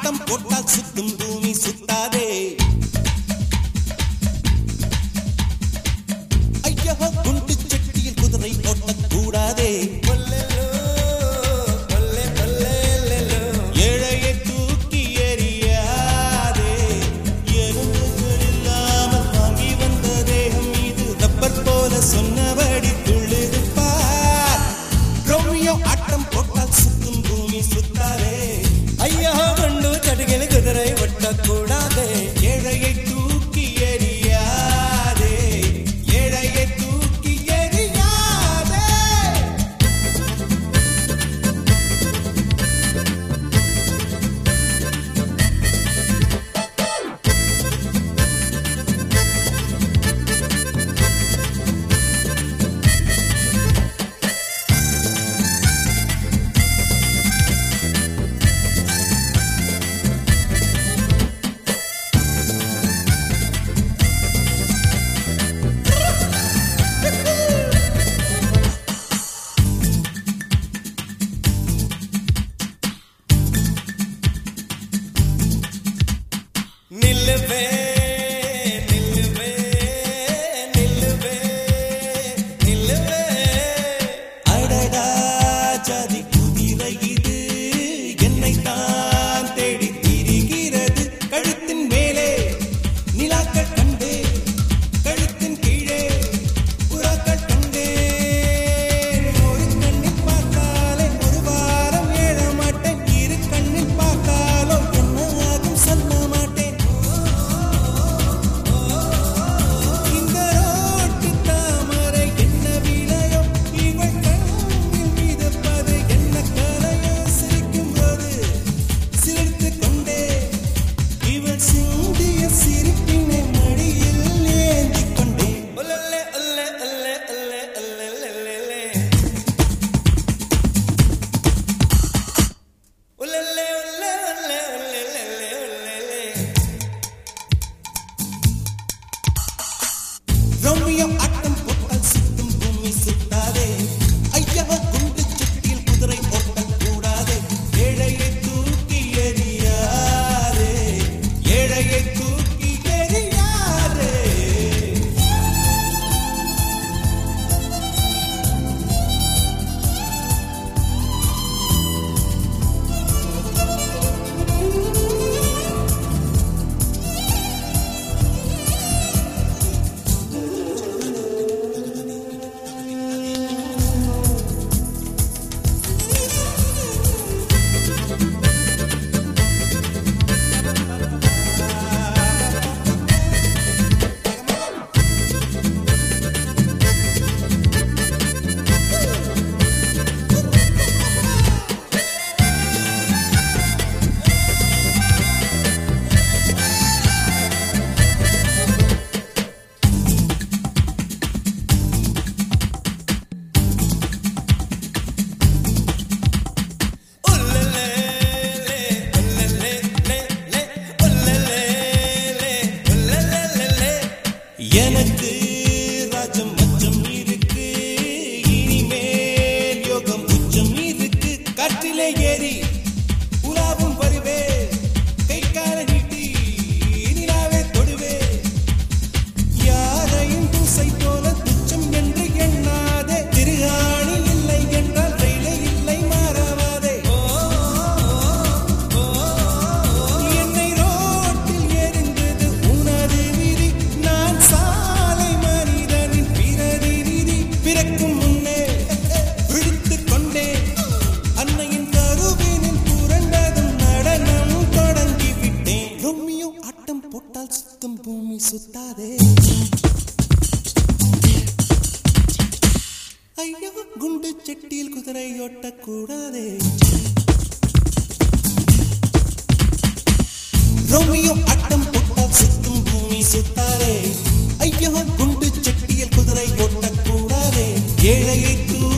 ஆட்டம் போட்டால் சுத்தும் பூமி சுத்தாதே. ஐயோ குண்டு சட்டியில் குதிரை ஓட்டக்கூடாதே. ஏழையை தூக்கி எறியாதே. எறும்புகள் இல்லாமல் வாங்கி வந்த தேகம் மீது ரப்பர் போல சொன்னபடி துள்ளிருப்பார். ரோமியோ ஆட்டம் போட்டால் சுத்தும் பூமி சுத்தாதே. ஐயோ குண்டு சட்டியில் குதிரை ஓட்டக்கூடாதே. ஏழையை தூக்கி எறியாதே. ஏழையை தூக்கி எறியாதே. நில்லுவே நில்லுவே நில்லுவே நில்லுவே. அடடா ஜாதி குதிரை இது என்னை தான் தேடி திரிகிறது. கழுத்தின் மேலே நிலாக்கள் கண்டே, கழுத்தின் கீழே புறாக்கள் கண்டே. ஒரு கண்ணில் பார்த்தாலே ஒரு வாரம் ஏழ மாட்டேன். இரு கண்ணில் பார்த்தாலோ என்ன ஆகும் சொல்ல மாட்டேன். இந்த ரோட்டு தாமரை என்ன விலையோ, இவள் கண்ணில் மிதப்பது என்ன கலையோ. சிரிக்கும் போது சிரித்து கொண்டே இவள் சிந்திய சிரிப்பினை மடியில் ஏந்திக் கொண்டே. ஒல்லே ஒல்லே ஒல்லே ஒல்லே ஒல்லே ஒல்லே ஒல்லே ஒல்லே ஒல்லே ஒல்லே ஒல்லே. ரோமியோ ஆட்டம் போட்டால் சுத்தும் பூமி சுத்தாதே. ஐயா குண்டு சட்டியில் குதிரை ஓட்டக்கூடாதே. ஏழையை தூக்கி எறியாதே. ஏழையை தூக்கி எறியாதே. எனக்கு ராஜம் மச்சம் இருக்கு. இனிமேல் யோகம் உச்சம் இருக்கு. காற்றிலே ஏறி உலாவும் வருவே. கை கால நீட்டி நிலாவே தொடுவே. யாரையும் பூசை போல துச்சம் என்று எண்ணாதே. திருகாணி இல்லை என்றால் வேலை இல்லை மாறாதே. என்னை ரோட்டில் எரிந்தது உனது விதி. நான் சாலை மனிதனின் பிரதிநிதி. பிறக்கும் முன்னே விழித்துக் கொண்டேன். அன்னையின் கருவினில் புரண்டதும் நடனம் தொடங்கிவிட்டேன். ரோமியோ ஆட்டம் போட்டால் சுத்தும் பூமி சுத்தாதே. ஐயோ குண்டு சட்டியில் குதிரை ஓட்டக்கூடாதே. ரோமியோ ஆட்டம் போட்டால் சுத்தும் பூமி சுத்தாதே. ஐயோ குண்டு சட்டியில் குதிரை ஓட்டக்கூடாதே. ஏழையை